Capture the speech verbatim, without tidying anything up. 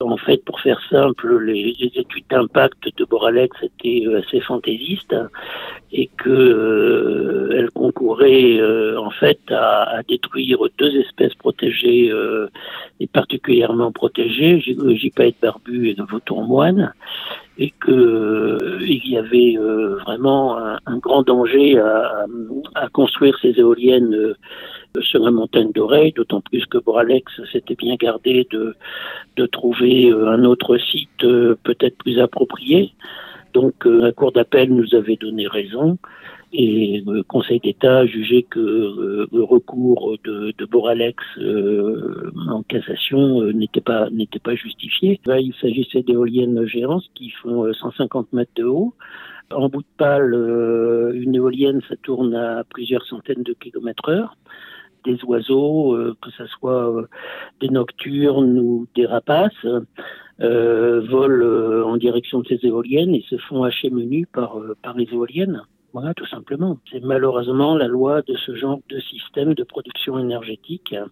En fait, pour faire simple, les, les études d'impact de Boralex étaient assez fantaisistes et qu'elles euh, concouraient euh, en fait à, à détruire deux espèces protégées euh, et particulièrement protégées, gypaète barbu et le vautour moine, et qu'il euh, y avait euh, vraiment un, un grand danger à, à construire ces éoliennes euh, sur la montagne d'Oreille, d'autant plus que Boralex s'était bien gardé de, de trouver un autre site euh, peut-être plus approprié. Donc euh, la Cour d'appel nous avait donné raison et le Conseil d'État a jugé que euh, le recours de, de Boralex euh, en cassation euh, n'était pas, n'était pas justifié. Là, il s'agissait d'éoliennes géantes qui font euh, cent cinquante mètres de haut. En bout de pale, euh, une éolienne, ça tourne à plusieurs centaines de kilomètres heure. Des oiseaux, euh, que ce soit euh, des nocturnes ou des rapaces, euh, volent euh, en direction de ces éoliennes et se font hacher menu par, euh, par les éoliennes. Voilà, tout simplement. C'est malheureusement la loi de ce genre de système de production énergétique.